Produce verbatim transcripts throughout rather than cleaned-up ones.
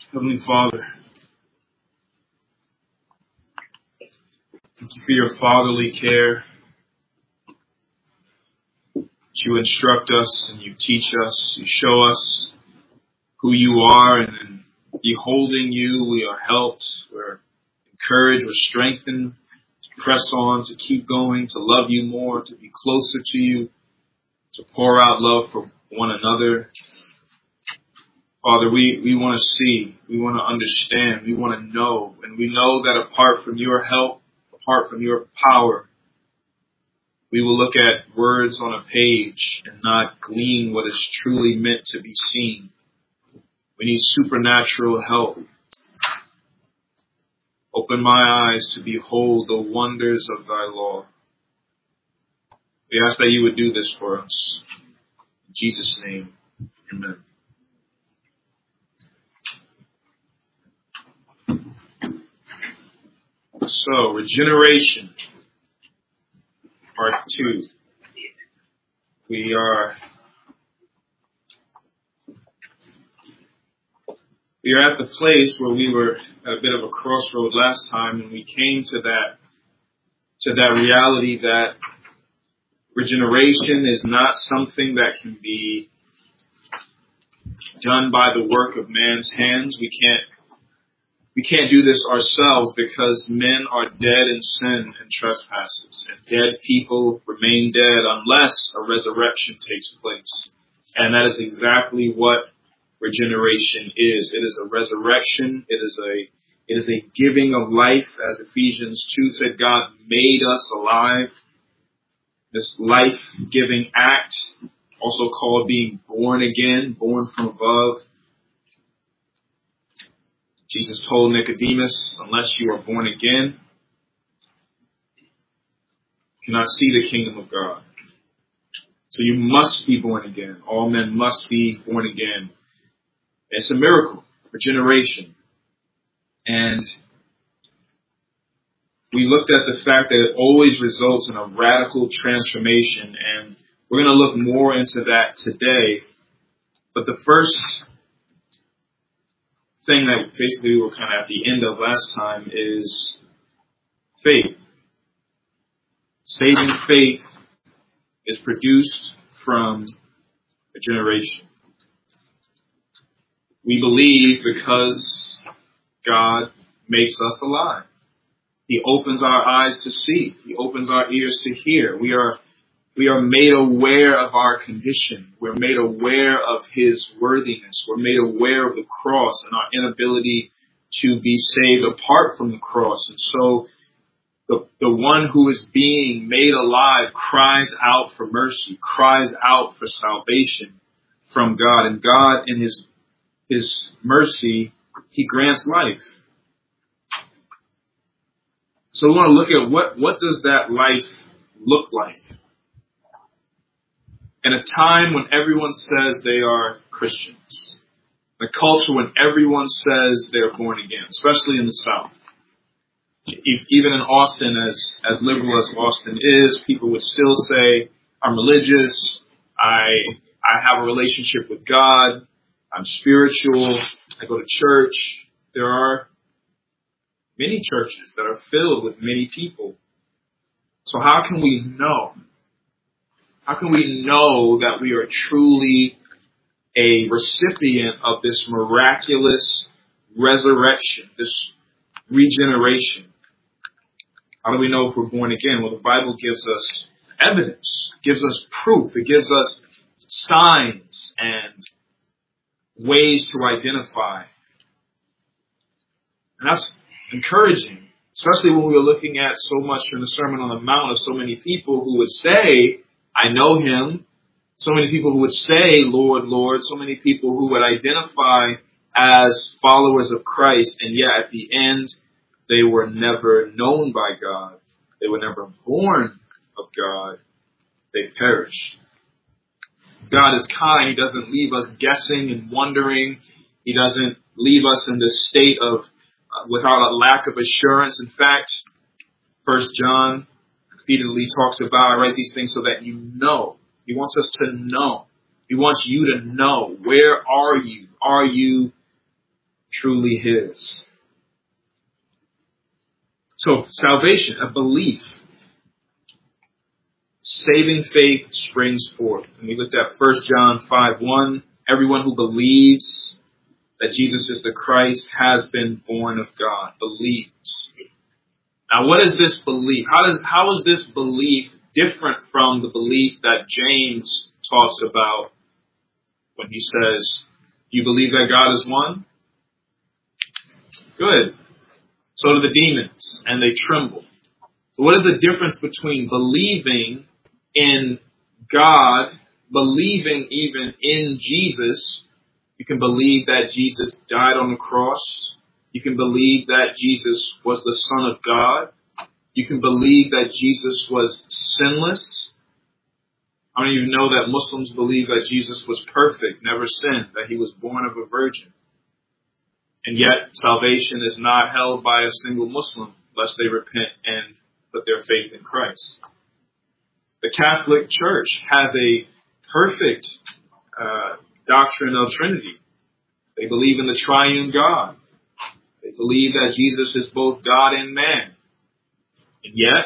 Heavenly Father, thank you for your fatherly care. You instruct us and you teach us, you show us who you are, and in beholding you, we are helped, we're encouraged, we're strengthened to press on, to keep going, to love you more, to be closer to you, to pour out love for one another. Father, we, we want to see, we want to understand, we want to know, and we know that apart from your help, apart from your power, we will look at words on a page and not glean what is truly meant to be seen. We need supernatural help. Open my eyes to behold the wonders of thy law. We ask that you would do this for us. In Jesus' name, amen. So, regeneration, part two. We are we are at the place where we were at a bit of a crossroad last time, and we came to that to that reality that regeneration is not something that can be done by the work of man's hands. We can't We can't do this ourselves because men are dead in sin and trespasses, and dead people remain dead unless a resurrection takes place. And that is exactly what regeneration is. It is a resurrection. It is a it is a giving of life, as Ephesians two said. God made us alive. This life-giving act, also called being born again, born from above. Jesus told Nicodemus, unless you are born again, you cannot see the kingdom of God. So you must be born again. All men must be born again. It's a miracle, regeneration. And we looked at the fact that it always results in a radical transformation, and we're going to look more into that today. But the first thing that basically we were kind of at the end of last time is faith. Saving faith is produced from a generation. We believe because God makes us alive. He opens our eyes to see. He opens our ears to hear. We are We are made aware of our condition. We're made aware of his worthiness. We're made aware of the cross and our inability to be saved apart from the cross. And so the, the one who is being made alive cries out for mercy, cries out for salvation from God. And God, in his, his mercy, he grants life. So we want to look at what, what does that life look like? In a time when everyone says they are Christians, in a culture when everyone says they're born again, especially in the South. Even in Austin, as, as liberal as Austin is, people would still say, I'm religious, I I have a relationship with God, I'm spiritual, I go to church. There are many churches that are filled with many people. So how can we know? How can we know that we are truly a recipient of this miraculous resurrection, this regeneration? How do we know if we're born again? Well, the Bible gives us evidence, gives us proof, it gives us signs and ways to identify. And that's encouraging, especially when we were looking at so much in the Sermon on the Mount of so many people who would say, I know him. So many people who would say, Lord, Lord. So many people who would identify as followers of Christ. And yet at the end, they were never known by God. They were never born of God. They perished. God is kind. He doesn't leave us guessing and wondering. He doesn't leave us in this state of uh, without a lack of assurance. In fact, First John repeatedly talks about, I write these things so that you know. He wants us to know. He wants you to know. Where are you? Are you truly his. So salvation, a belief. Saving faith springs forth. And we looked at First John five one. Everyone who believes that Jesus is the Christ has been born of God. Believes. Now, what is this belief? How does how is this belief different from the belief that James talks about when he says, "You believe that God is one"? Good. So do the demons, and they tremble. So, what is the difference between believing in God, believing even in Jesus? You can believe that Jesus died on the cross. You can believe that Jesus was the Son of God. You can believe that Jesus was sinless. How many of you know that Muslims believe that Jesus was perfect, never sinned, that he was born of a virgin? And yet, salvation is not held by a single Muslim unless they repent and put their faith in Christ. The Catholic Church has a perfect uh, doctrine of Trinity. They believe in the triune God. They believe that Jesus is both God and man. And yet,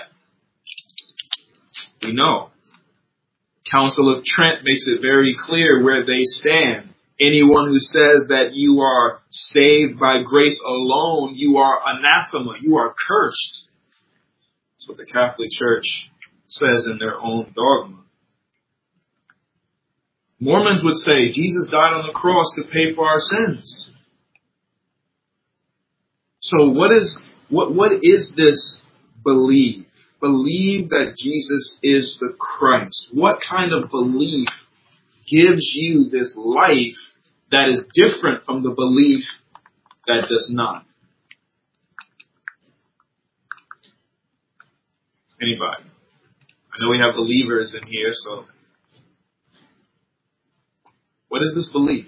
we know, Council of Trent makes it very clear where they stand. Anyone who says that you are saved by grace alone, you are anathema, you are cursed. That's what the Catholic Church says in their own dogma. Mormons would say Jesus died on the cross to pay for our sins. So what is what what is this believe? Believe that Jesus is the Christ. What kind of belief gives you this life that is different from the belief that does not? Anybody? I know we have believers in here, so what is this belief?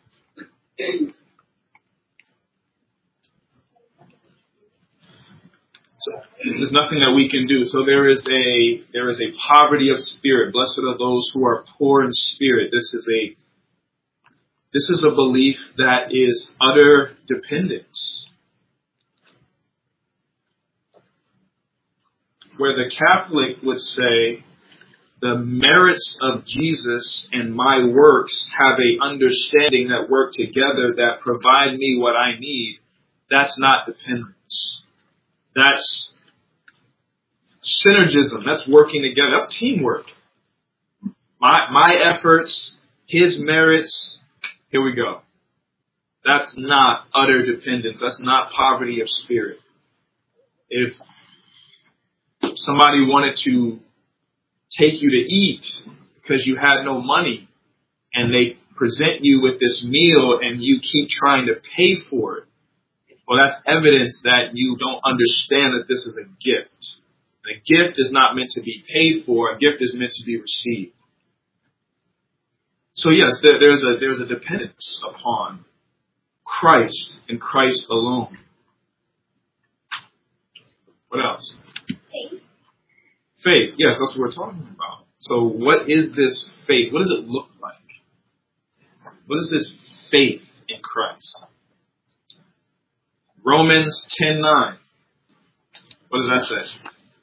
So there's nothing that we can do. So there is a there is a poverty of spirit. Blessed are those who are poor in spirit. This is a this is a belief that is utter dependence. Where the Catholic would say, the merits of Jesus and my works have a understanding that work together that provide me what I need. That's not dependence. That's synergism. That's working together. That's teamwork. My my efforts, his merits, here we go. That's not utter dependence. That's not poverty of spirit. If somebody wanted to take you to eat because you had no money and they present you with this meal and you keep trying to pay for it, well, that's evidence that you don't understand that this is a gift. A gift is not meant to be paid for. A gift is meant to be received. So yes, there, there's a there's a dependence upon Christ and Christ alone. What else? Faith. Faith. Yes, that's what we're talking about. So what is this faith? What does it look like? What is this faith in Christ? Romans ten nine. What does that say?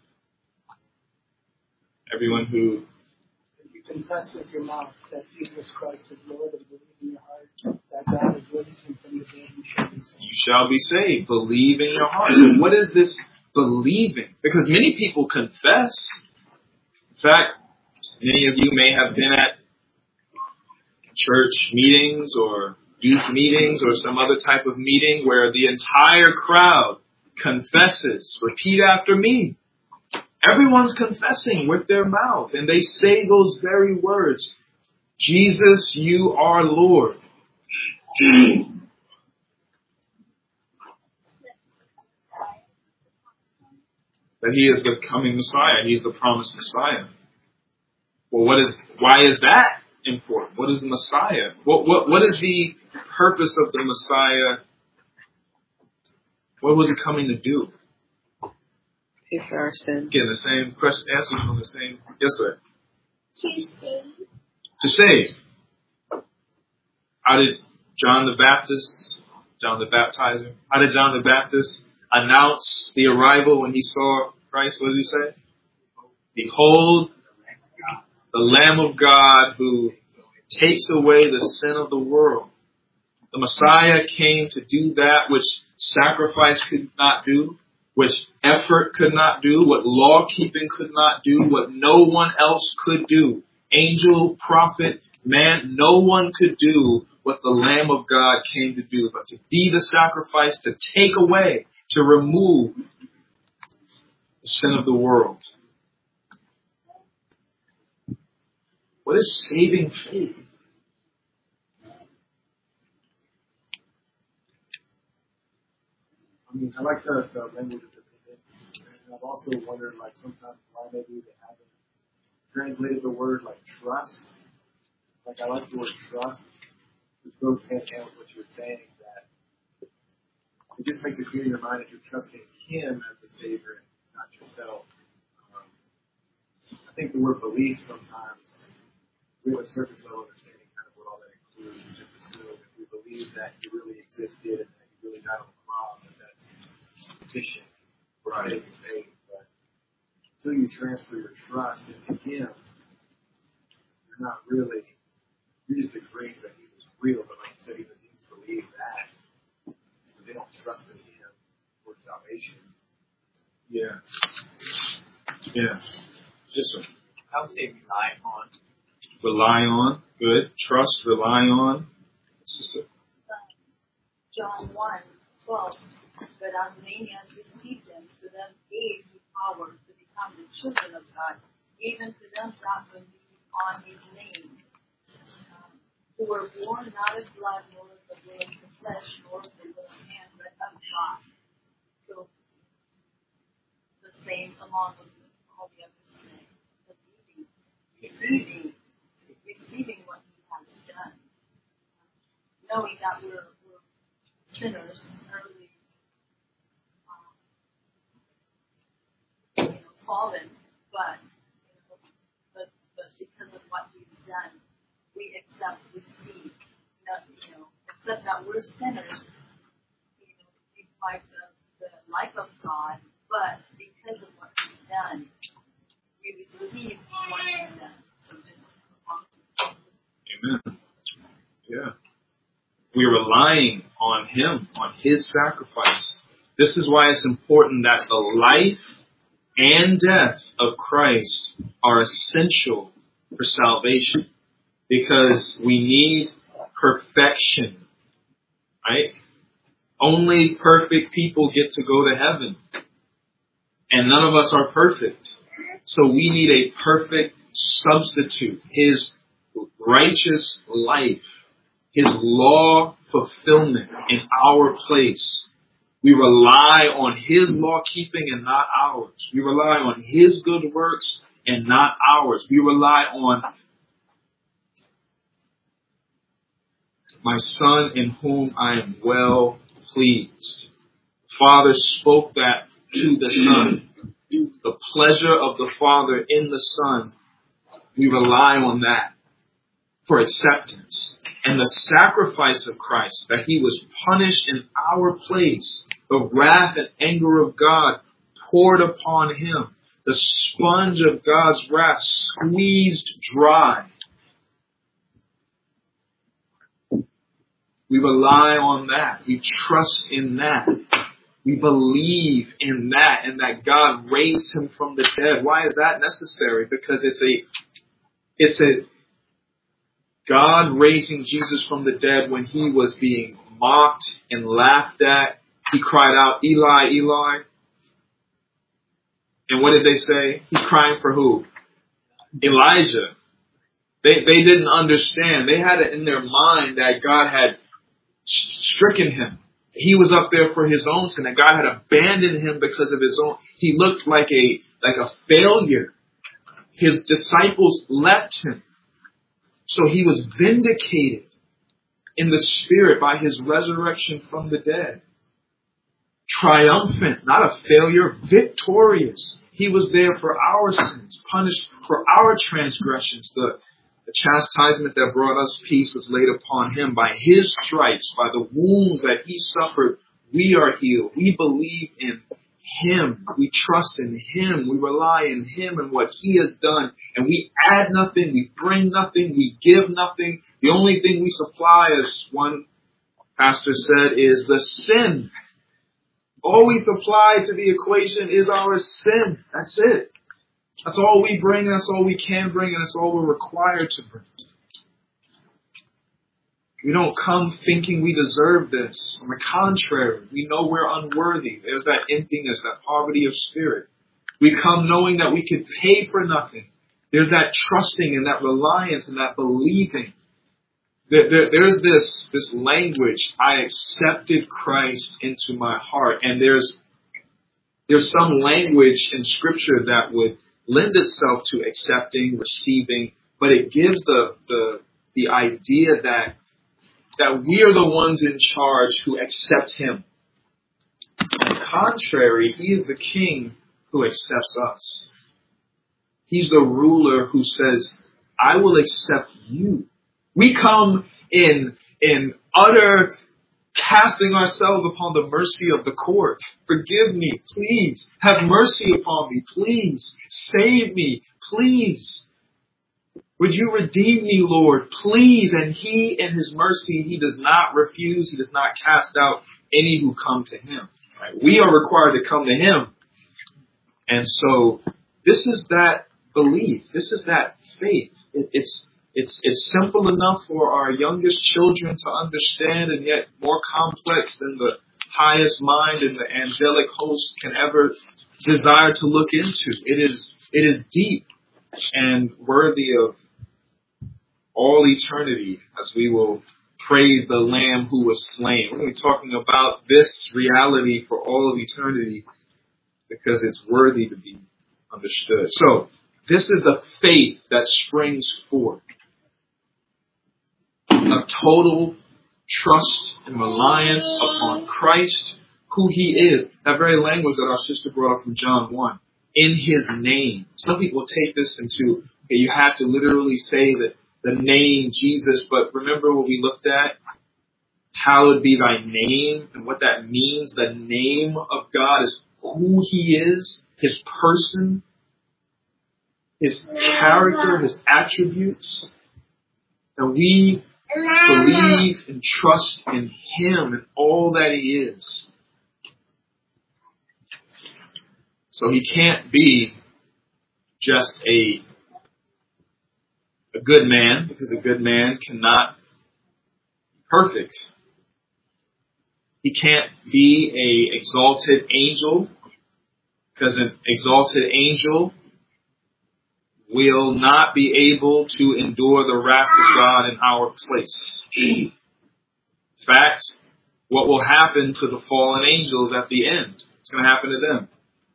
Everyone who... If you confess with your mouth that Jesus Christ is Lord and believe in your heart that God has raised him from the dead, you shall be saved. You shall be saved. Believe in your heart. So what is this believing? Because many people confess. In fact, many of you may have been at church meetings or youth meetings or some other type of meeting where the entire crowd confesses, repeat after me. Everyone's confessing with their mouth and they say those very words. Jesus, you are Lord. That he is the coming Messiah. He's the promised Messiah. Well, what is, why is that important? What is the Messiah? What, what, what is the purpose of the Messiah? What was he coming to do? Pay for our sins. Again, the same question, answer from the same. Yes, sir. To save. To save. How did John the Baptist John the Baptizer. How did John the Baptist announce the arrival when he saw Christ? What did he say? Behold, the Lamb of God who takes away the sin of the world. The Messiah came to do that which sacrifice could not do, which effort could not do, what law keeping could not do, what no one else could do. Angel, prophet, man, no one could do what the Lamb of God came to do, but to be the sacrifice, to take away, to remove the sin of the world. What is saving faith? I mean, I like the, the language of dependence. And I've also wondered, like, sometimes why maybe they haven't translated the word, like, trust. Like, I like the word trust. This goes hand in hand with what you were saying, that it just makes it clear in your mind that you're trusting Him as the Savior and not yourself. Um, I think the word belief sometimes, we have a surface level understanding kind of what all that includes. We just assume if we believe that He really existed and that He really died on the cross, that that's sufficient for saving faith. But until you transfer your trust into Him, you're not really, you're just agreeing that He was real, but like you said, even things believe that, but they don't trust in Him for salvation. Yeah. Yeah. Yes, sir. I would say rely on. Rely on. Good. Trust. Rely on. Sister. John one twelve. But as many as received Him, to them gave He power to become the children of God, even to them that believe on His name, um, who were born not of blood, nor of the will of the flesh, nor of the will of man, but of God. So the same along with all the others today. Believing, receiving, receiving what He has done, knowing that we're, we're sinners, early, um, you know, fallen, but, you know, but but because of what He's done, we accept, receive, not, you know, accept that we're sinners, you know, like the, the life of God, but because of what He's done, we receive what He's done. So just, um, Amen. Yeah. We're relying on Him, on His sacrifice. This is why it's important that the life and death of Christ are essential for salvation, because we need perfection, right? Only perfect people get to go to heaven, and none of us are perfect. So we need a perfect substitute, His righteous life, His law fulfillment in our place. We rely on His law keeping and not ours. We rely on His good works and not ours. We rely on my Son in whom I am well pleased. Father spoke that to the Son. The pleasure of the Father in the Son. We rely on that for acceptance. And the sacrifice of Christ, that He was punished in our place, the wrath and anger of God poured upon Him, the sponge of God's wrath squeezed dry. We rely on that. We trust in that. We believe in that, and that God raised Him from the dead. Why is that necessary? Because it's a, it's a, God raising Jesus from the dead when He was being mocked and laughed at. He cried out, Eli, Eli. And what did they say? He's crying for who? Elijah. They, they didn't understand. They had it in their mind that God had stricken him. He was up there for his own sin, and God had abandoned him because of his own. He looked like a, like a failure. His disciples left Him. So He was vindicated in the Spirit by His resurrection from the dead. Triumphant, not a failure, victorious. He was there for our sins, punished for our transgressions. The, The chastisement that brought us peace was laid upon him. By his stripes, by the wounds that he suffered, we are healed. We believe in him. We trust in him. We rely in him and what he has done. And we add nothing. We bring nothing. We give nothing. The only thing we supply, as one pastor said, is the sin. All we supply to the equation is our sin. That's it. That's all we bring. That's all we can bring. And that's all we're required to bring. We don't come thinking we deserve this. On the contrary, we know we're unworthy. There's that emptiness, that poverty of spirit. We come knowing that we could pay for nothing. There's that trusting and that reliance and that believing. There, there, there's this, this language, I accepted Christ into my heart. And there's, there's some language in Scripture that would lend itself to accepting, receiving, but it gives the, the, the idea that that we are the ones in charge who accept him. On the contrary, he is the king who accepts us. He's the ruler who says, I will accept you. We come in, in utter casting ourselves upon the mercy of the court. Forgive me, please. Have mercy upon me, please. Save me, please. Would you redeem me, Lord, please? And he, in his mercy, he does not refuse. He does not cast out any who come to him. Right? We are required to come to him. And so this is that belief. This is that faith. It, it's, it's, it's simple enough for our youngest children to understand, and yet more complex than the highest mind and the angelic host can ever desire to look into. It is, it is deep and worthy of all eternity, as we will praise the Lamb who was slain. We're going to be talking about this reality for all of eternity because it's worthy to be understood. So, this is the faith that springs forth. A total trust and reliance upon Christ, who he is. That very language that our sister brought up from John one. In his name. Some people take this into, okay, you have to literally say that the name Jesus, but remember what we looked at? Hallowed be thy name, and what that means. The name of God is who he is, his person, his character, his attributes. And we believe and trust in him and all that he is. So he can't be just a a good man, because a good man cannot be perfect. He can't be a exalted angel, because an exalted angel will not be able to endure the wrath of God in our place. In fact, what will happen to the fallen angels at the end? What's going to happen to them?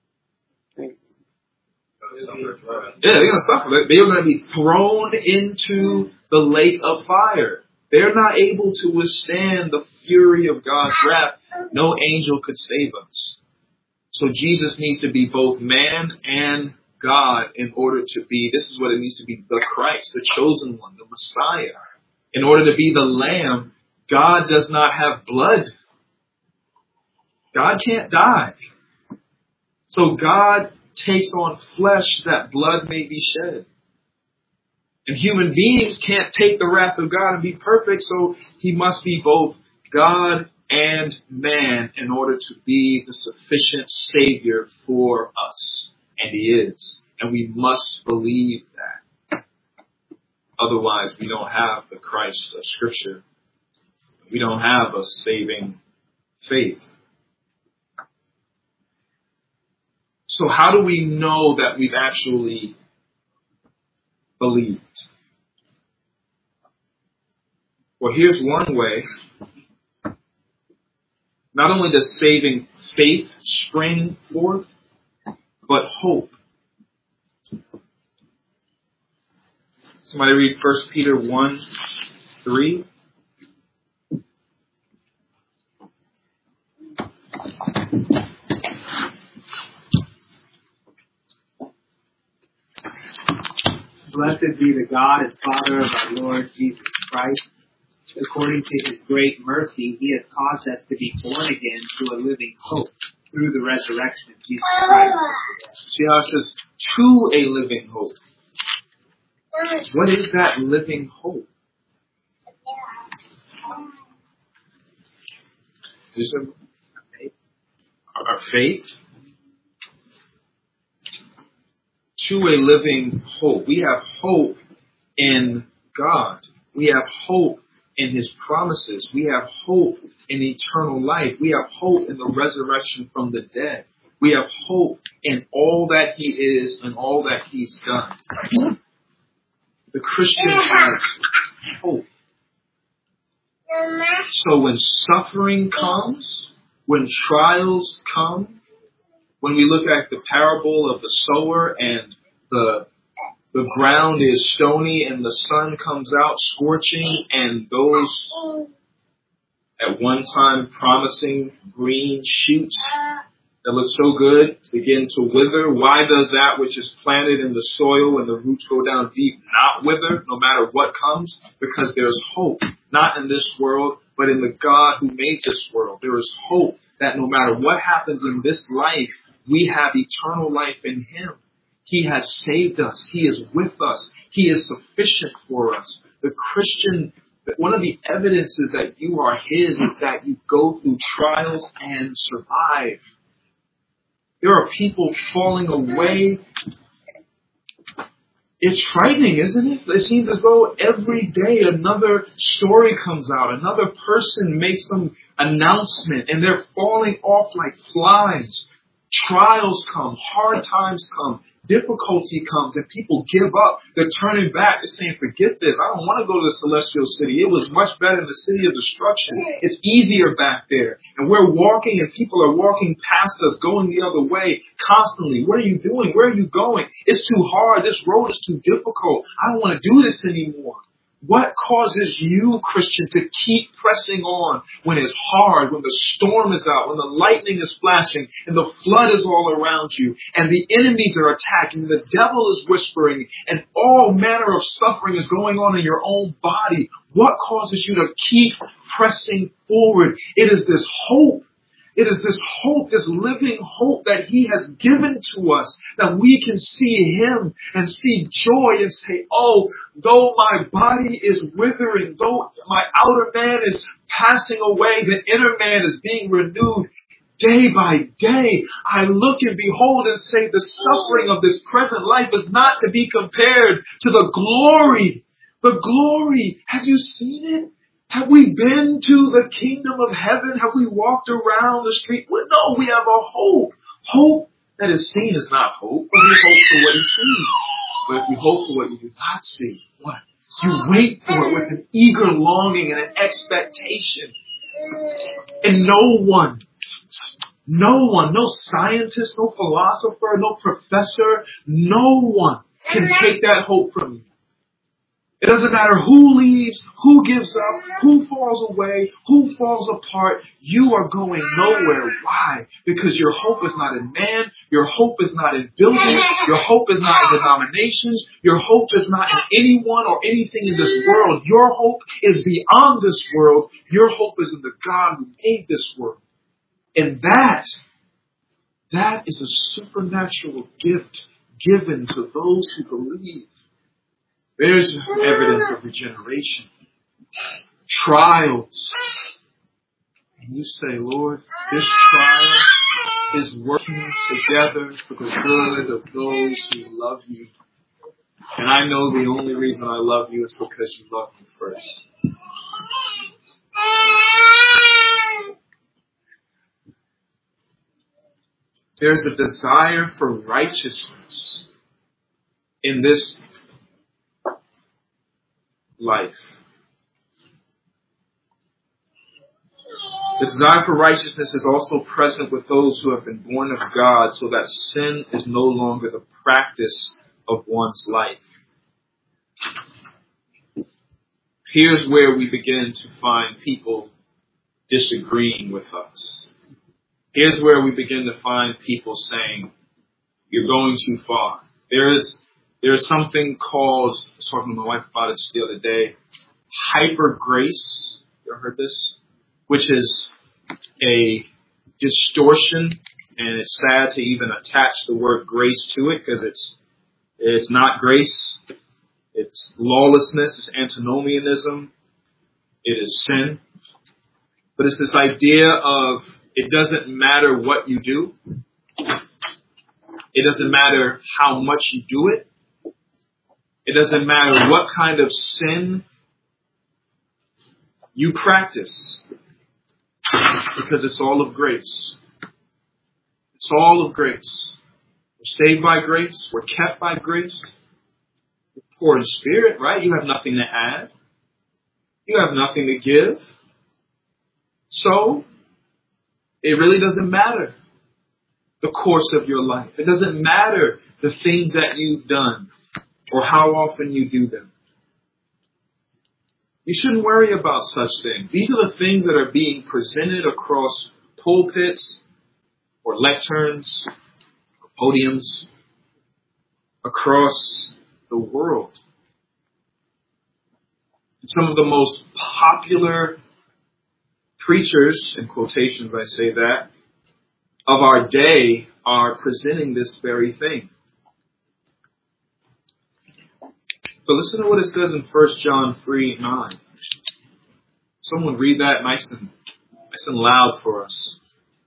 Yeah, they're going to suffer. They're going to be thrown into the lake of fire. They're not able to withstand the fury of God's wrath. No angel could save us. So Jesus needs to be both man and God in order to be, this is what it needs to be, the Christ, the chosen one, the Messiah. In order to be the Lamb, God does not have blood. God can't die. So God takes on flesh that blood may be shed. And human beings can't take the wrath of God and be perfect, so he must be both God and man in order to be the sufficient Savior for us. And he is. And we must believe that. Otherwise, we don't have the Christ of Scripture. We don't have a saving faith. So how do we know that we've actually believed? Well, here's one way. Not only does saving faith spring forth, but hope. Somebody read First Peter one, three. Blessed be the God and Father of our Lord Jesus Christ. According to his great mercy, he has caused us to be born again to a living hope through the resurrection of Jesus Christ. See how it says, to a living hope. What is that living hope? Is it our faith? To a living hope. We have hope in God. We have hope in his promises. We have hope in eternal life. We have hope in the resurrection from the dead. We have hope in all that he is and all that he's done. The Christian has hope. So when suffering comes, when trials come, when we look at the parable of the sower and the the ground is stony and the sun comes out scorching, and those at one time promising green shoots that look so good begin to wither. Why does that which is planted in the soil and the roots go down deep not wither no matter what comes? Because there's hope, not in this world, but in the God who made this world. There is hope that no matter what happens in this life, we have eternal life in him. He has saved us. He is with us. He is sufficient for us. The Christian, one of the evidences that you are his is that you go through trials and survive. There are people falling away. It's frightening, isn't it? It seems as though every day another story comes out. Another person makes some announcement and they're falling off like flies. Trials come, hard times come, difficulty comes, and people give up. They're turning back. They're saying, forget this. I don't want to go to the celestial city. It was much better in the city of destruction. It's easier back there. And we're walking and people are walking past us, going the other way constantly. What are you doing? Where are you going? It's too hard. This road is too difficult. I don't want to do this anymore. What causes you, Christian, to keep pressing on when it's hard, when the storm is out, when the lightning is flashing, and the flood is all around you, and the enemies are attacking, and the devil is whispering, and all manner of suffering is going on in your own body? What causes you to keep pressing forward? It is this hope. It is this hope, this living hope that he has given to us, that we can see him and see joy and say, oh, though my body is withering, though my outer man is passing away, the inner man is being renewed day by day. I look and behold and say the suffering of this present life is not to be compared to the glory. The glory. Have you seen it? Have we been to the kingdom of heaven? Have we walked around the street? Well, no, we have a hope. Hope that is seen is not hope, but we hope for what he sees. But if you hope for what you do not see, what? You wait for it with an eager longing and an expectation. And no one, no one, no scientist, no philosopher, no professor, no one can take that hope from you. It doesn't matter who leaves, who gives up, who falls away, who falls apart. You are going nowhere. Why? Because your hope is not in man. Your hope is not in buildings. Your hope is not in denominations. Your hope is not in anyone or anything in this world. Your hope is beyond this world. Your hope is in the God who made this world. And that, that is a supernatural gift given to those who believe. There's evidence of regeneration. Trials. And you say, Lord, this trial is working together for the good of those who love you. And I know the only reason I love you is because you love me first. There's a desire for righteousness in this life. The desire for righteousness is also present with those who have been born of God, so that sin is no longer the practice of one's life. Here's where we begin to find people disagreeing with us. Here's where we begin to find people saying, you're going too far. There is There's something called, I was talking to my wife about it just the other day, hyper grace. You ever heard this? Which is a distortion, and it's sad to even attach the word grace to it because it's it's not grace. It's lawlessness. It's antinomianism. It is sin. But it's this idea of it doesn't matter what you do. It doesn't matter how much you do it. It doesn't matter what kind of sin you practice, because it's all of grace. It's all of grace. We're saved by grace. We're kept by grace. We're poor in spirit, right? You have nothing to add. You have nothing to give. So, it really doesn't matter the course of your life. It doesn't matter the things that you've done or how often you do them. You shouldn't worry about such things. These are the things that are being presented across pulpits or lecterns or podiums across the world. And some of the most popular preachers, in quotations I say that, of our day are presenting this very thing. But listen to what it says in First John three nine. Someone read that nice and nice and loud for us.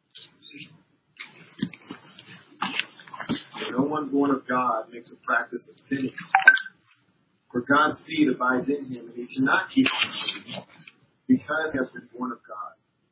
No one born of God makes a practice of sinning. For God's seed abides in him, and he cannot keep on sinning because he has been born of God.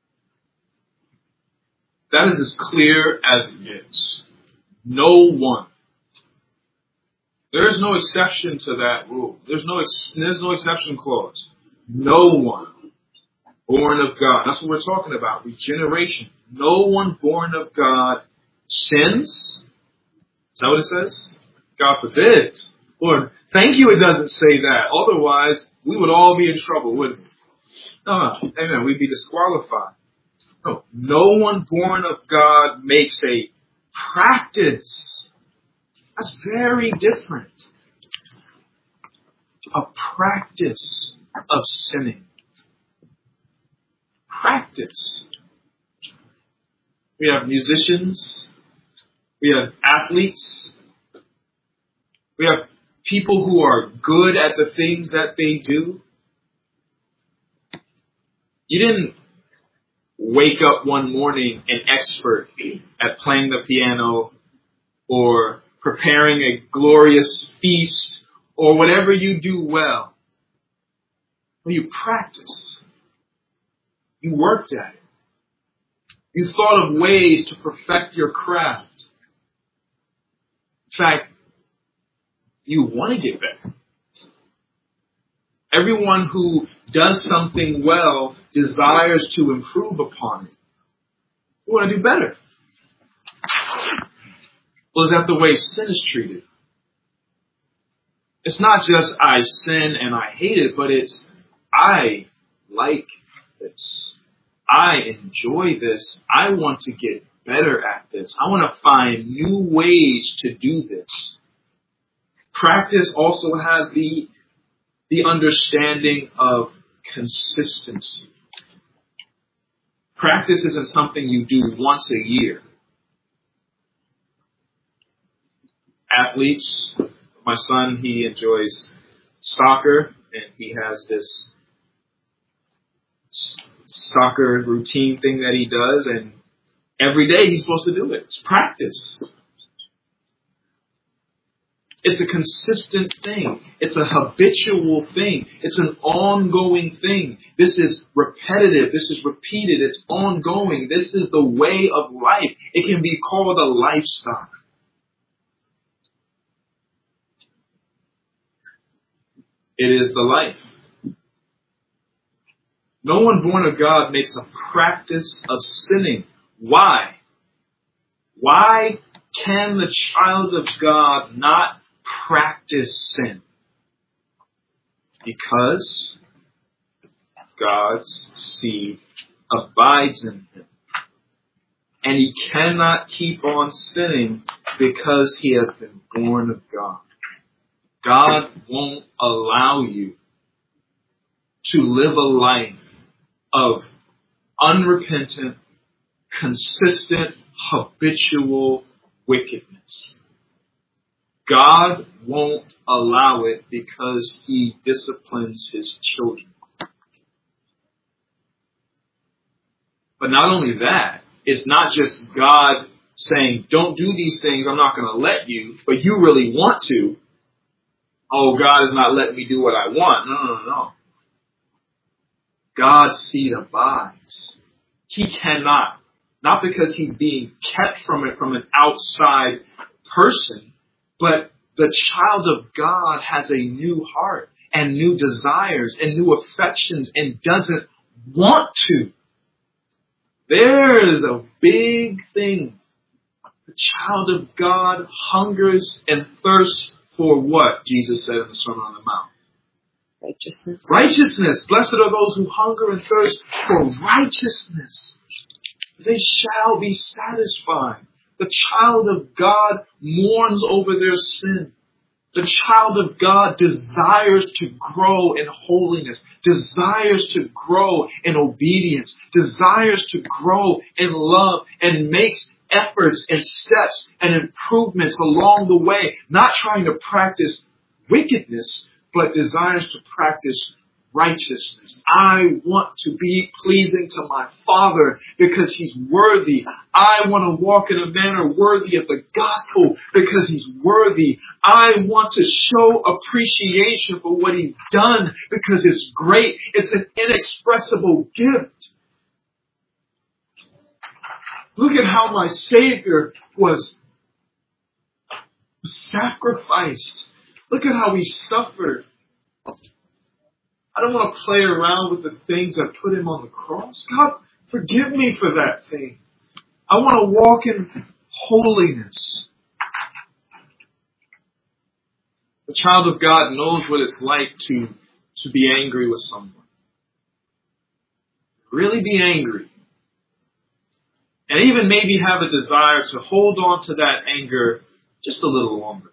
That is as clear as it gets. No one. There is no exception to that rule. There's no ex- there's no exception clause. No one born of God. That's what we're talking about. Regeneration. No one born of God sins. Is that what it says? God forbid. Lord, thank you it doesn't say that. Otherwise, we would all be in trouble, wouldn't we? No, no. Amen. We'd be disqualified. No. No one born of God makes a practice. That's very different. A practice of sinning. Practice. We have musicians. We have athletes. We have people who are good at the things that they do. You didn't wake up one morning an expert at playing the piano or preparing a glorious feast, or whatever you do well. Well, you practiced. You worked at it. You thought of ways to perfect your craft. In fact, you want to get better. Everyone who does something well desires to improve upon it. You want to do better. Well, is that the way sin is treated? It's not just I sin and I hate it, but it's I like this. I enjoy this. I want to get better at this. I want to find new ways to do this. Practice also has the, the understanding of consistency. Practice isn't something you do once a year. Athletes, my son, he enjoys soccer, and he has this soccer routine thing that he does, and every day he's supposed to do it. It's practice. It's a consistent thing. It's a habitual thing. It's an ongoing thing. This is repetitive. This is repeated. It's ongoing. This is the way of life. It can be called a lifestyle. It is the life. No one born of God makes a practice of sinning. Why? Why can the child of God not practice sin? Because God's seed abides in him. And he cannot keep on sinning because he has been born of God. God won't allow you to live a life of unrepentant, consistent, habitual wickedness. God won't allow it because he disciplines his children. But not only that, it's not just God saying, don't do these things, I'm not going to let you, but you really want to. Oh, God is not letting me do what I want. No, no, no. God's seed abides. He cannot. Not because he's being kept from it from an outside person, but the child of God has a new heart and new desires and new affections and doesn't want to. There is a big thing. The child of God hungers and thirsts for what? Jesus said in the Sermon on the Mount. Righteousness. Righteousness. Blessed are those who hunger and thirst for righteousness. They shall be satisfied. The child of God mourns over their sin. The child of God desires to grow in holiness, desires to grow in obedience, desires to grow in love, and makes efforts and steps and improvements along the way, not trying to practice wickedness, but desires to practice righteousness. I want to be pleasing to my Father because he's worthy. I want to walk in a manner worthy of the gospel because he's worthy. I want to show appreciation for what he's done because it's great. It's an inexpressible gift. Look at how my Savior was sacrificed. Look at how he suffered. I don't want to play around with the things that put him on the cross. God, forgive me for that thing. I want to walk in holiness. The child of God knows what it's like to, to be angry with someone. Really be angry. And even maybe have a desire to hold on to that anger just a little longer.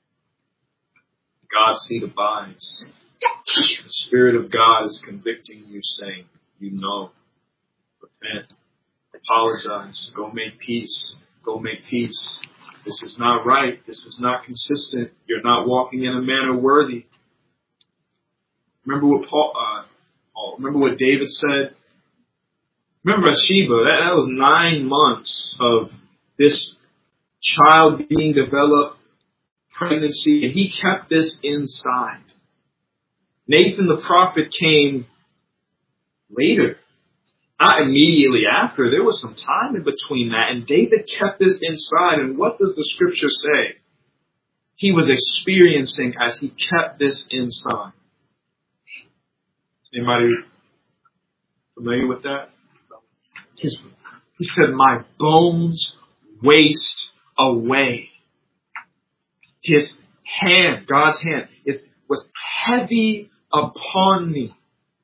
God's seed abides. The Spirit of God is convicting you, saying, you know, repent, apologize, go make peace, go make peace. This is not right. This is not consistent. You're not walking in a manner worthy. Remember what Paul, uh, oh, remember what David said? Remember Bathsheba, that, that was nine months of this child being developed, pregnancy, and he kept this inside. Nathan the prophet came later, not immediately after. There was some time in between that, and David kept this inside. And what does the scripture say? He was experiencing as he kept this inside. Anybody familiar with that? His, he said, my bones waste away. His hand, God's hand, is was heavy upon me.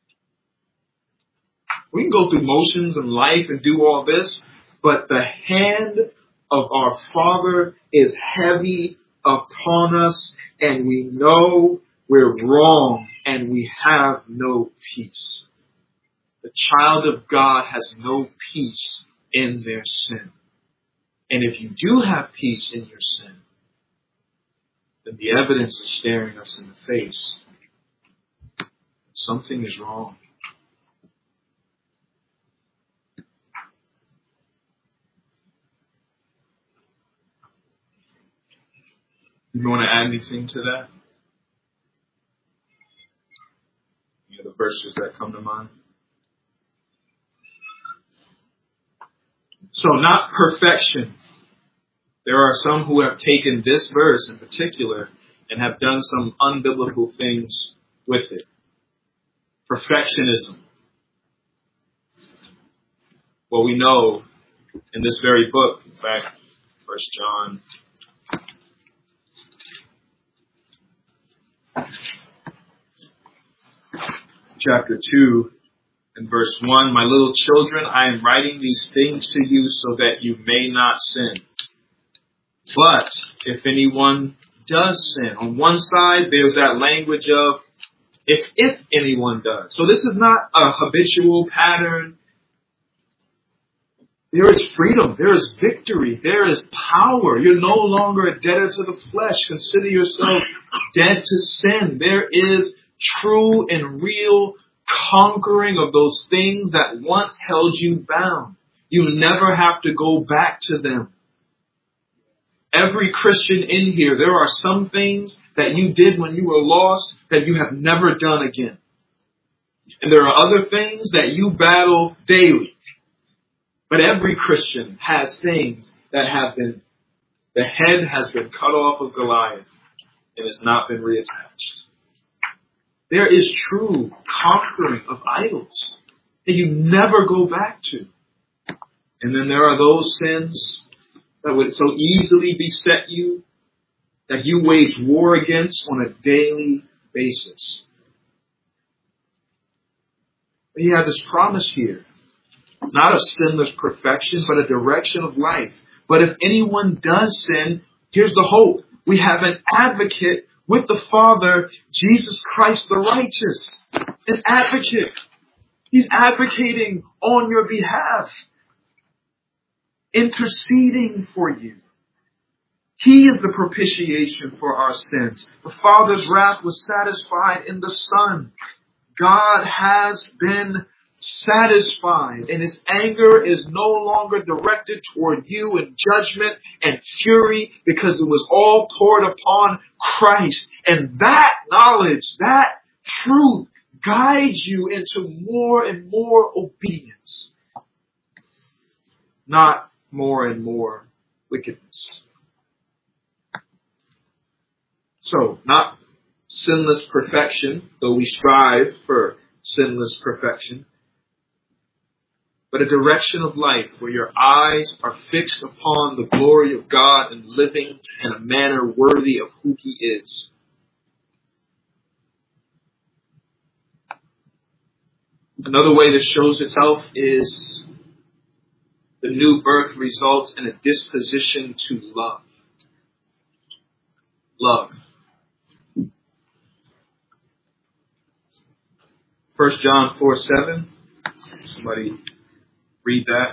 We can go through motions in life and do all this, but the hand of our Father is heavy upon us, and we know we're wrong, and we have no peace. The child of God has no peace in their sin. And if you do have peace in your sin, then the evidence is staring us in the face. Something is wrong. You want to add anything to that? Any other verses that come to mind? So, not perfection. There are some who have taken this verse in particular and have done some unbiblical things with it. Perfectionism. Well, we know in this very book, in fact, First John chapter two and verse one, my little children, I am writing these things to you so that you may not sin. But if anyone does sin. On one side, there's that language of if, if anyone does. So this is not a habitual pattern. There is freedom. There is victory. There is power. You're no longer a debtor to the flesh. Consider yourself dead to sin. There is true and real conquering of those things that once held you bound. You never have to go back to them. Every Christian in here, there are some things that you did when you were lost that you have never done again. And there are other things that you battle daily. But every Christian has things that have been, the head has been cut off of Goliath and has not been reattached. There is true conquering of idols that you never go back to. And then there are those sins that would so easily beset you that you wage war against on a daily basis. But you have this promise here. Not of sinless perfection, but a direction of life. But if anyone does sin, here's the hope. We have an advocate with the Father, Jesus Christ the righteous. An advocate. He's advocating on your behalf. Interceding for you. He is the propitiation for our sins. The Father's wrath was satisfied in the Son. God has been satisfied, and his anger is no longer directed toward you in judgment and fury because it was all poured upon Christ. And that knowledge, that truth guides you into more and more obedience, not more and more wickedness. So, not sinless perfection, though we strive for sinless perfection, but a direction of life where your eyes are fixed upon the glory of God and living in a manner worthy of who he is. Another way this shows itself is the new birth results in a disposition to love. Love. First John four seven. Somebody read that.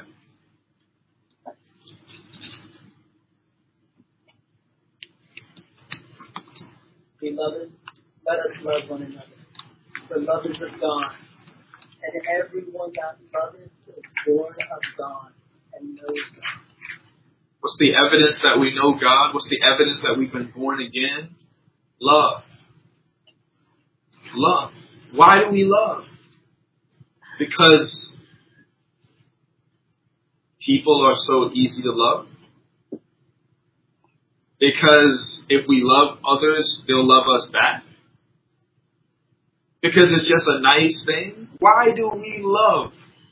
Beloved, let us love one another. For love is of God, and everyone that loveth is born of God and knows God. What's the evidence that we know God? What's the evidence that we've been born again? Love. Love. Why do we love? Because people are so easy to love. Because if we love others, they'll love us back. Because it's just a nice thing. Why do we love?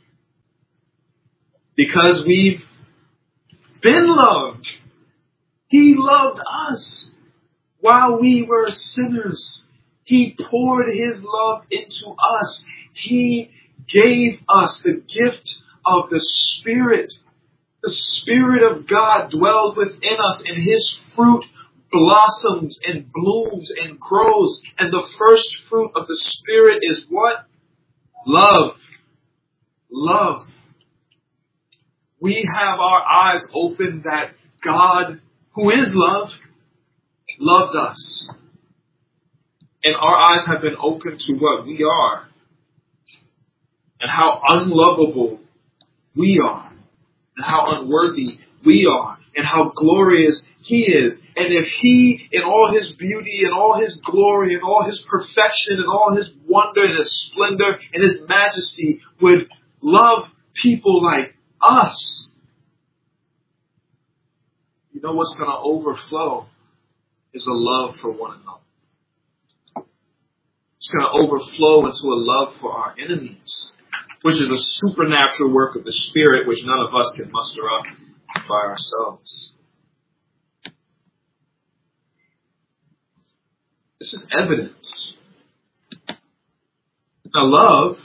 Because we've been loved. He loved us while we were sinners. He poured his love into us. He gave us the gift of the Spirit. The Spirit of God dwells within us, and his fruit blossoms and blooms and grows. And the first fruit of the Spirit is what? Love. Love. We have our eyes open that God, who is love, loved us. And our eyes have been opened to what we are. And how unlovable we are. And how unworthy we are. And how glorious he is. And if he, in all his beauty and all his glory and all his perfection and all his wonder and his splendor and his majesty would love people like us, you know what's going to overflow is a love for one another. It's going to overflow into a love for our enemies, which is a supernatural work of the Spirit which none of us can muster up by ourselves. This is evidence. Now love,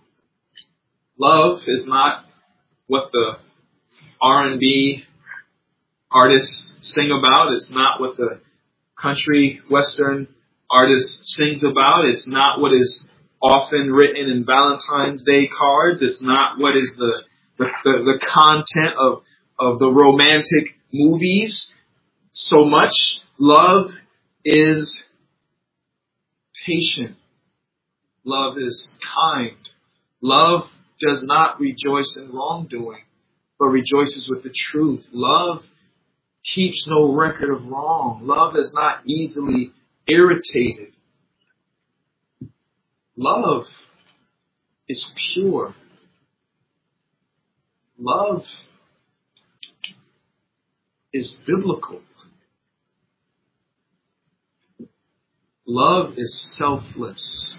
love is not what the R and B artists sing about. It's not what the country western artist sings about. It's not what is often written in Valentine's Day cards. It's not what is the the, the, the content of, of the romantic movies so much. Love is patient. Love is kind. Love does not rejoice in wrongdoing, but rejoices with the truth. Love keeps no record of wrong. Love is not easily irritated. Love is pure. Love is biblical. Love is selfless.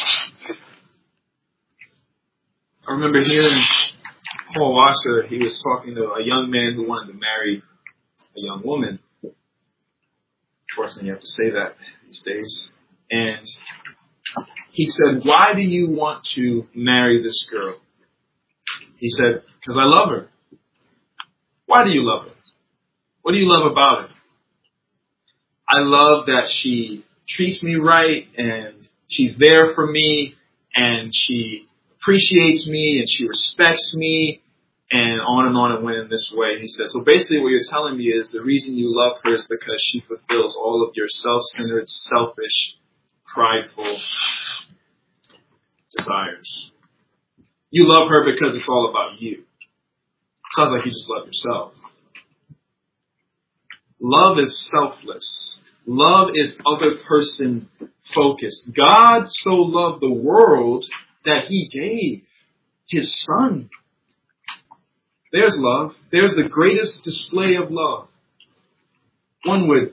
I remember hearing Paul Washer, he was talking to a young man who wanted to marry a young woman. Unfortunately, you have to say that these days. And he said, why do you want to marry this girl? He said, because I love her. Why do you love her? What do you love about her? I love that she treats me right and she's there for me and she appreciates me and she respects me, and on and on and went in this way. He said, so basically what you're telling me is the reason you love her is because she fulfills all of your self-centered, selfish, prideful desires. You love her because it's all about you. Sounds like you just love yourself. Love is selfless. Love is other person focused. God so loved the world that he gave his son. There's love. There's the greatest display of love. One would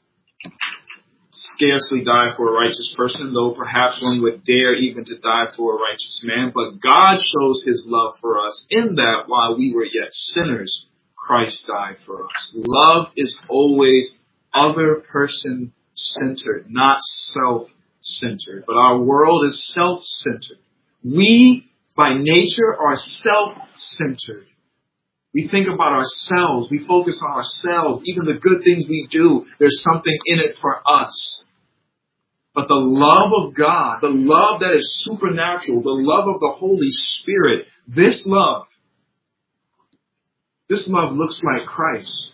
scarcely die for a righteous person, though perhaps one would dare even to die for a righteous man. But God shows his love for us in that while we were yet sinners, Christ died for us. Love is always other person centered, not self-centered. But our world is self-centered. We, by nature, are self-centered. We think about ourselves. We focus on ourselves. Even the good things we do, there's something in it for us. But the love of God, the love that is supernatural, the love of the Holy Spirit, this love, this love looks like Christ.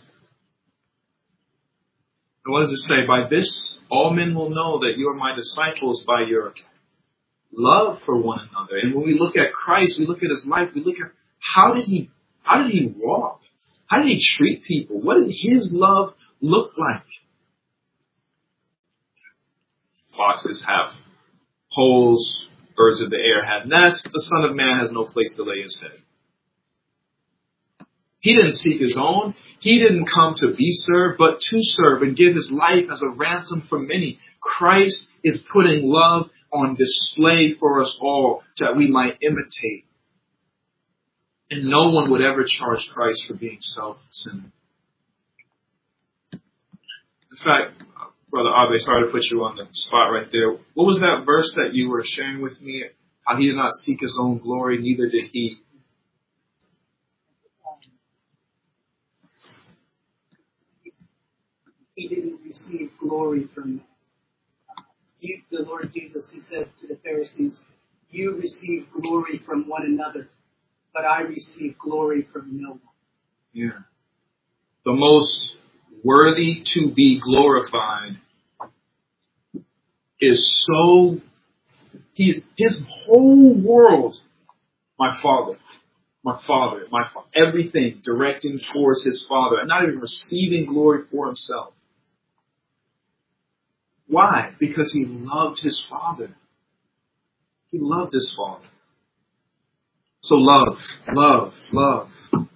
And what does it say? By this, all men will know that you are my disciples by your love for one another. And when we look at Christ, we look at his life, we look at how did he, how did he walk? How did he treat people? What did his love look like? Foxes have holes, birds of the air have nests, the Son of Man has no place to lay his head. He didn't seek his own. He didn't come to be served, but to serve and give his life as a ransom for many. Christ is putting love on display for us all so that we might imitate. And no one would ever charge Christ for being self-centered. In fact, Brother Abe, sorry to put you on the spot right there. What was that verse that you were sharing with me? How he did not seek his own glory, neither did he. He didn't receive glory from uh, you, the Lord Jesus. He said to the Pharisees, you receive glory from one another, but I receive glory from no one. Yeah. The most worthy to be glorified is so, he's, his whole world, my Father, my Father, my Father, everything directing towards his Father and not even receiving glory for himself. Why? Because he loved his Father. He loved his Father. So love, love, love.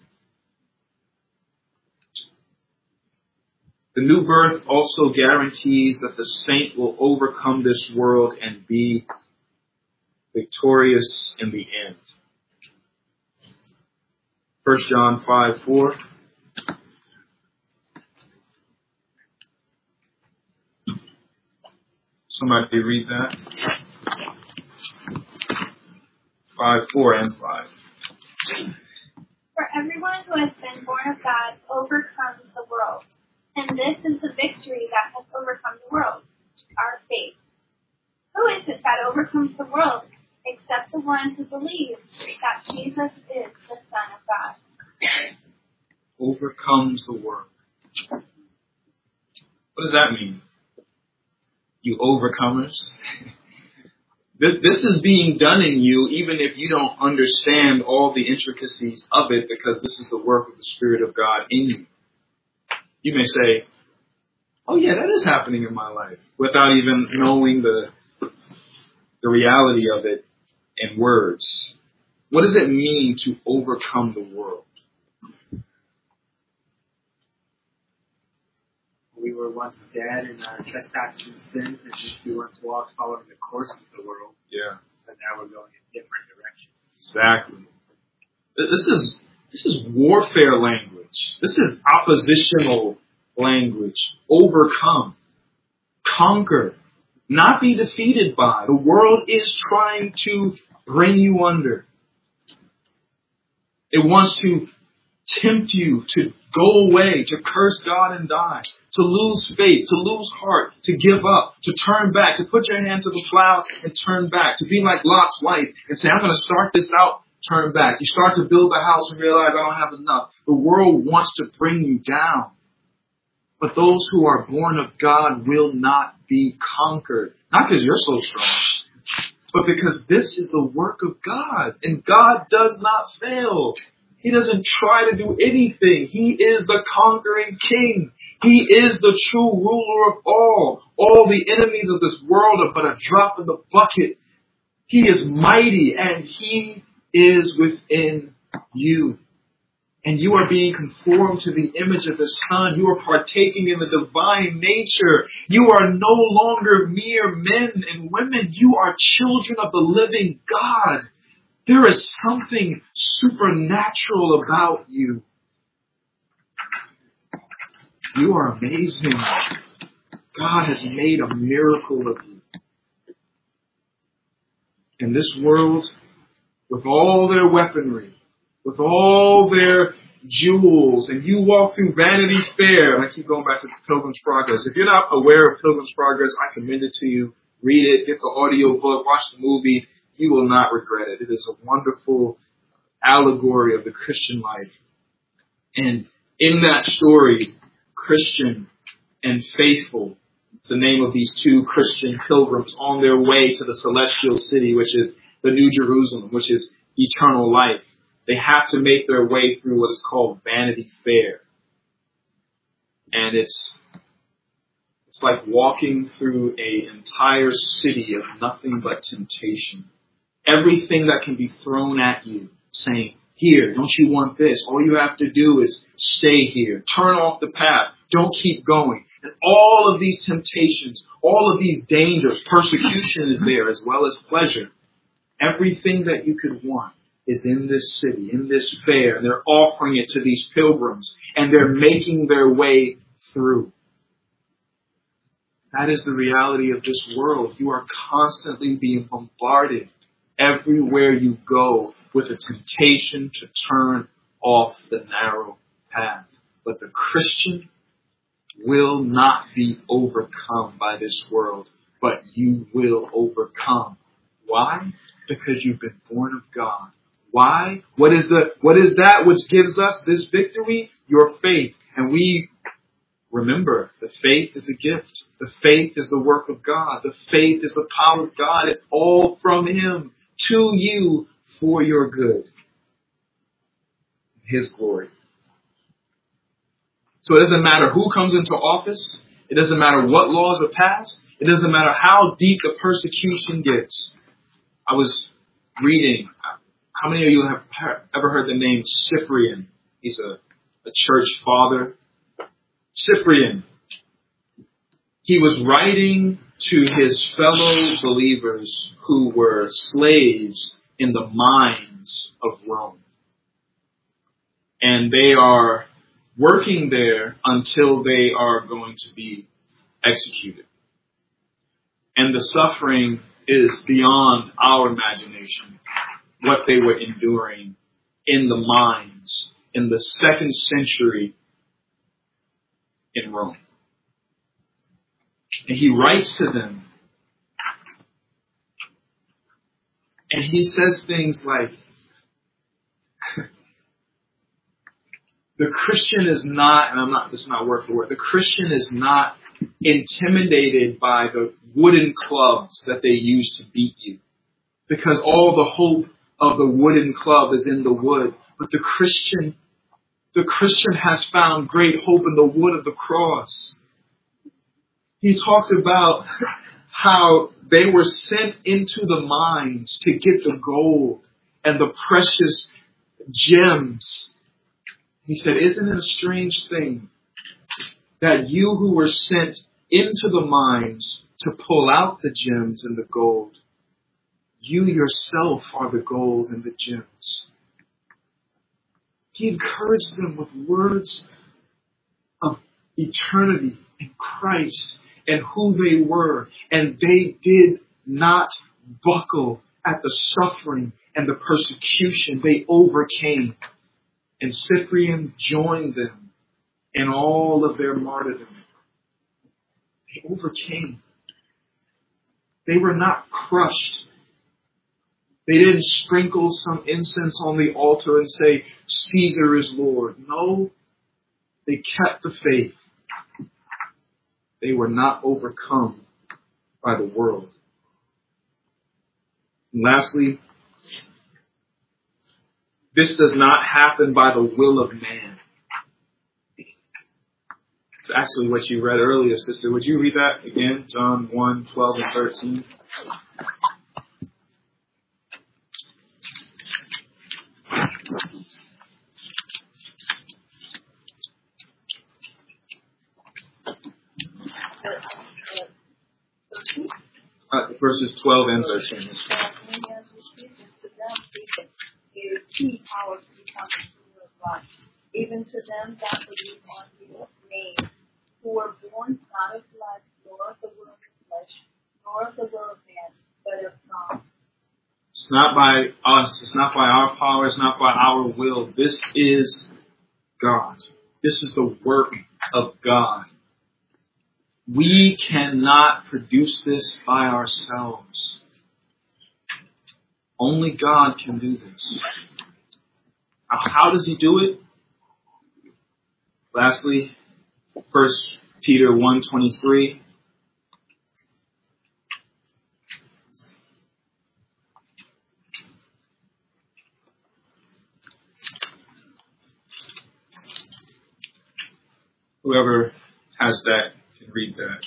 The new birth also guarantees that the saint will overcome this world and be victorious in the end. First John five four. Somebody read that. Five, four, and five. For everyone who has been born of God overcomes the world. And And this is the victory that has overcome the world, our faith. Who is it that overcomes the world except the one who believes that Jesus is the Son of God? Overcomes the world. What does that mean? You overcomers? this, this is being done in you even if you don't understand all the intricacies of it, because this is the work of the Spirit of God in you. You may say, oh yeah, that is happening in my life, without even knowing the the reality of it in words. What does it mean to overcome the world? We were once dead in our trespasses and sins, and just we once walked following the course of the world. Yeah. But now we're going in different directions. Exactly. This is this is warfare language. This is oppositional language. Overcome. Conquer. Not be defeated by. The world is trying to bring you under. It wants to tempt you to go away, to curse God and die, to lose faith, to lose heart, to give up, to turn back, to put your hand to the plow and turn back, to be like Lot's wife and say, I'm going to start this out, turn back. You start to build a house and realize I don't have enough. The world wants to bring you down. But those who are born of God will not be conquered. Not because you're so strong, but because this is the work of God. And God does not fail. He doesn't try to do anything. He is the conquering king. He is the true ruler of all. All the enemies of this world are but a drop in the bucket. He is mighty and he is within you. And you are being conformed to the image of the Son. You are partaking in the divine nature. You are no longer mere men and women. You are children of the living God. There is something supernatural about you. You are amazing. God has made a miracle of you. In this world, with all their weaponry, with all their jewels, and you walk through Vanity Fair, and I keep going back to Pilgrim's Progress. If you're not aware of Pilgrim's Progress, I commend it to you. Read it, get the audio book, watch the movie. You will not regret it. It is a wonderful allegory of the Christian life. And in that story, Christian and Faithful, it's the name of these two Christian pilgrims on their way to the celestial city, which is the New Jerusalem, which is eternal life. They have to make their way through what is called Vanity Fair. And it's it's like walking through an entire city of nothing but temptation. Everything that can be thrown at you, saying, here, don't you want this? All you have to do is stay here. Turn off the path. Don't keep going. And all of these temptations, all of these dangers, persecution is there as well as pleasure. Everything that you could want is in this city, in this fair, and they're offering it to these pilgrims, and they're making their way through. That is the reality of this world. You are constantly being bombarded everywhere you go with a temptation to turn off the narrow path. But the Christian will not be overcome by this world, but you will overcome. Why? Because you've been born of God. Why? What is the, what is that which gives us this victory? Your faith. And we remember, the faith is a gift. The faith is the work of God. The faith is the power of God. It's all from Him to you for your good. His glory. So it doesn't matter who comes into office. It doesn't matter what laws are passed. It doesn't matter how deep the persecution gets. I was reading, how many of you have ever heard the name Cyprian? He's a, a church father. Cyprian. He was writing to his fellow believers who were slaves in the mines of Rome. And they are working there until they are going to be executed. And the suffering is beyond our imagination, what they were enduring in the mines in the second century in Rome. And he writes to them. And he says things like, the Christian is not, and I'm not, this is not word for word, the Christian is not intimidated by the wooden clubs that they use to beat you. Because all the hope of the wooden club is in the wood. But the Christian, the Christian has found great hope in the wood of the cross. He talked about how they were sent into the mines to get the gold and the precious gems. He said, isn't it a strange thing that you who were sent into the mines to pull out the gems and the gold, you yourself are the gold and the gems. He encouraged them with words of eternity in Christ and who they were. And they did not buckle at the suffering and the persecution. They overcame. And Cyprian joined them in all of their martyrdom. They overcame. They were not crushed. They didn't sprinkle some incense on the altar and say, Caesar is Lord. No, they kept the faith. They were not overcome by the world. And lastly, this does not happen by the will of man. It's actually what you read earlier, sister. Would you read that again? John one, twelve and thirteen. Uh, verses twelve and thirteen. Even to them that believe on his name, who were born not of blood, nor of the will of the flesh, nor of the will of man, but of God. It's not by us. It's not by our power. It's not by our will. This is God. This is the work of God. We cannot produce this by ourselves. Only God can do this. Now, how does he do it? Lastly, First Peter one twenty-three. Whoever has that can read that.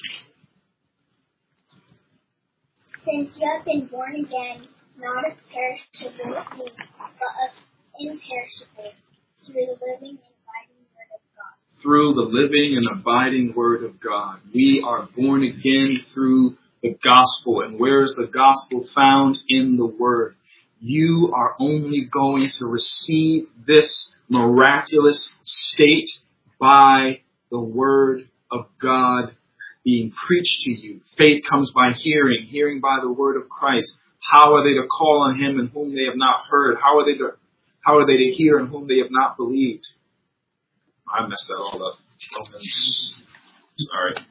Since you have been born again, not of perishable seed, but of imperishable, through the living and abiding word of God. Through the living and abiding word of God. We are born again through the gospel. And where is the gospel found? In the word. You are only going to receive this miraculous state by the word of God being preached to you. Faith comes by hearing, hearing by the word of Christ. How are they to call on him in whom they have not heard? How are they to, how are they to hear in whom they have not believed? I messed that all up. Sorry.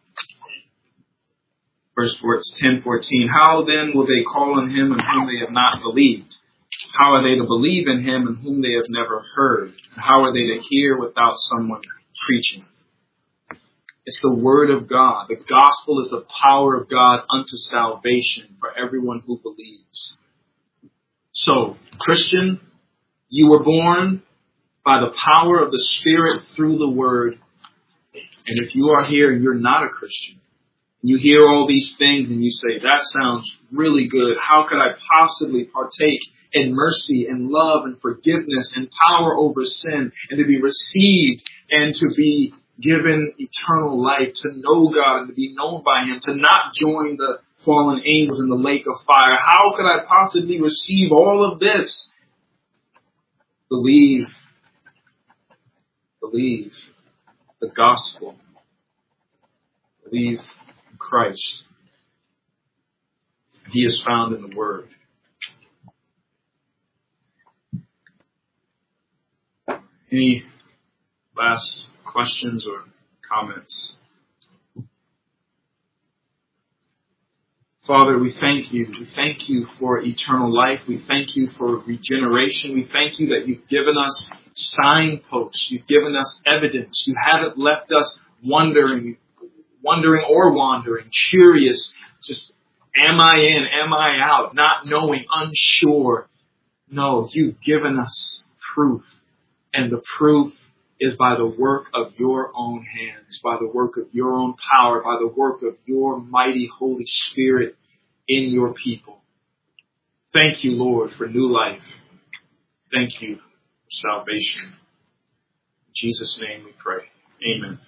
Verse ten fourteen. How then will they call on him in whom they have not believed? How are they to believe in him in whom they have never heard? And how are they to hear without someone preaching? It's the word of God. The gospel is the power of God unto salvation for everyone who believes. So, Christian, you were born by the power of the Spirit through the word. And if you are here and you're not a Christian, you hear all these things and you say, that sounds really good. How could I possibly partake in mercy and love and forgiveness and power over sin and to be received and to be given eternal life, to know God and to be known by him, to not join the fallen angels in the lake of fire? How could I possibly receive all of this? Believe. Believe the gospel. Believe in Christ. He is found in the word. Any last questions or comments. Father, we thank you. We thank you for eternal life. We thank you for regeneration. We thank you that you've given us signposts. You've given us evidence. You haven't left us wondering, wondering or wandering, curious, just am I in, am I out, not knowing, unsure. No, you've given us proof. And the proof is by the work of your own hands, by the work of your own power, by the work of your mighty Holy Spirit in your people. Thank you, Lord, for new life. Thank you for salvation. In Jesus' name we pray. Amen.